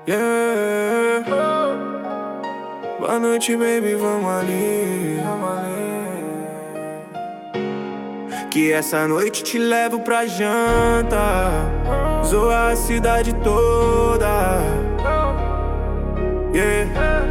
Yeah. Boa noite, baby, vamos ali. Que essa noite te levo pra janta. Zoa a cidade toda. Yeah.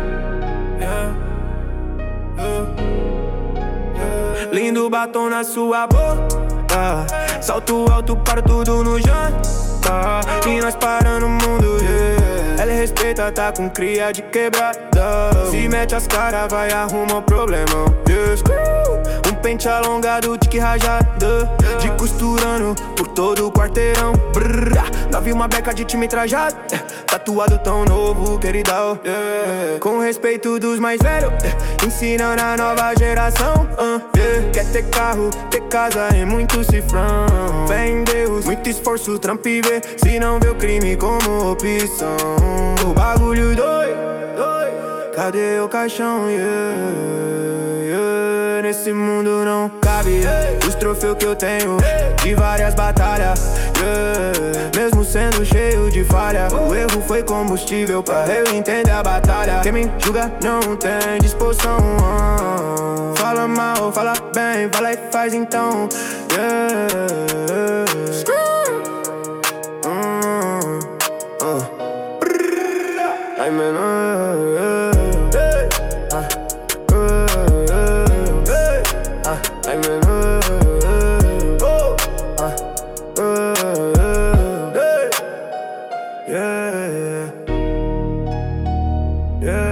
Lindo batom na sua boca. Salto alto para tudo no janta. E nós parando o mundo, yeah. Ela respeita, tá com cria de quebrada. Se mete as caras, vai arrumar um problemão, yeah. Um pente alongado, tique rajada. De costurando por todo o quarteirão. Nove uma beca de time trajado, tatuado tão novo, queridão, yeah. Com respeito dos mais velhos, ensinando a nova geração, yeah. Quer ter carro, ter casa e muito cifrão. Fé em Deus, muito esforço, trampo e vê. Se não vê o crime como opção. O bagulho dói, cadê o caixão, yeah, yeah. Nesse mundo não cabe os troféus que eu tenho de várias batalhas, yeah. Mesmo sendo cheio de falha, o erro foi combustível pra eu entender a batalha. Quem me julga não tem disposição, fala mal, fala bem, vai lá e faz então, yeah. Ai, menor, ai, menor, yeah, yeah.